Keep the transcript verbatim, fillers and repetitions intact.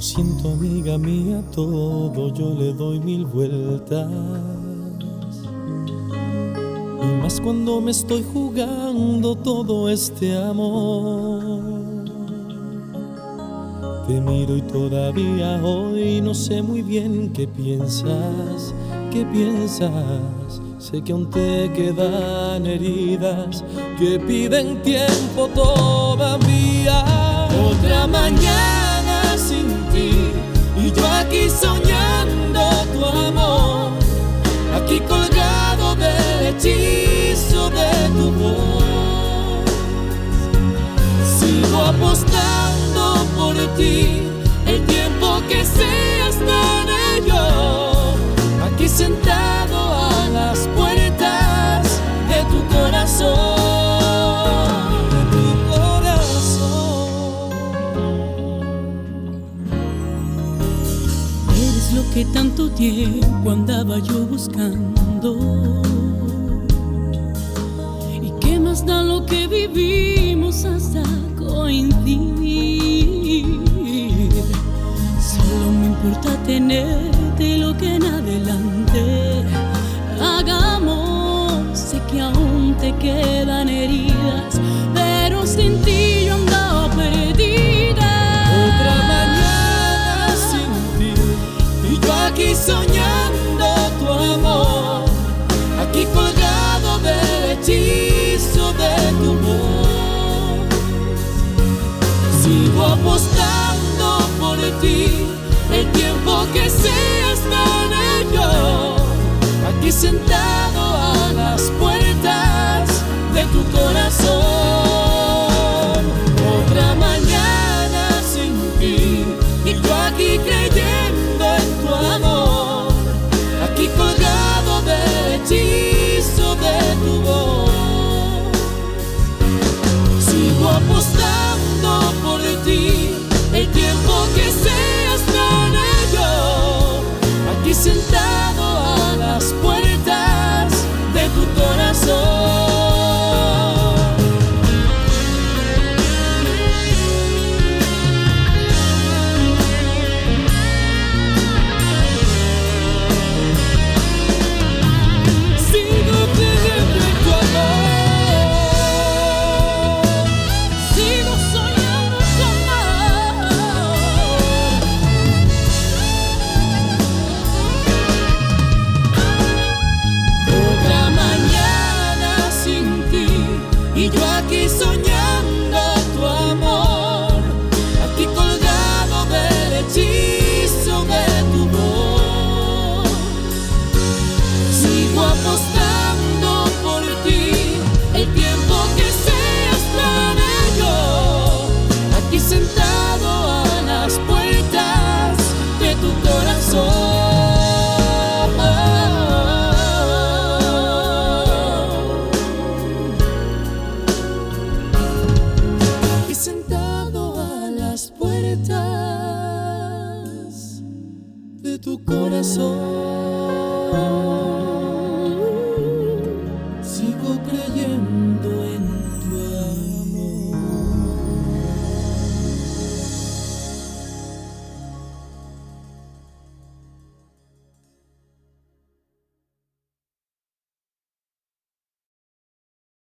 Lo siento, amiga mía, todo yo le doy mil vueltas. Y más cuando me estoy jugando todo este amor. Te miro y todavía hoy no sé muy bien qué piensas, qué piensas. Sé que aún te quedan heridas que piden tiempo todavía. Otra mañana sin ti y yo aquí soñando tu amor, aquí colgado del hechizo de tu voz. Sigo apostando por ti, el tiempo que sea estaré yo aquí sentado a las puertas de tu corazón. Lo que tanto tiempo andaba yo buscando, y qué más da lo que vivimos hasta coincidir. Solo me importa tenerte, lo que en adelante hagamos. Sé que aún te quedan heridas, pero sin ti yo andaba perdida. Otra mañana sin ti y yo aquí soñando tu amor, aquí colgado del hechizo de tu voz. Sigo apostando por ti, el tiempo que sea estaré yo aquí sentado a las puertas de tu corazón. Otra mañana sin ti y yo aquí creyendo en tu amor, aquí colgado del hechizo de tu voz. Sigo apostando por ti, el tiempo que sea estaré yo aquí sentado a las puertas de tu corazón. Y yo aquí soñando tu amor, aquí colgado del hechizo de tu voz. Sigo apostando por ti, el tiempo que sea estaré yo aquí sentado a las puertas de tu corazón. Sentado a las puertas de tu corazón.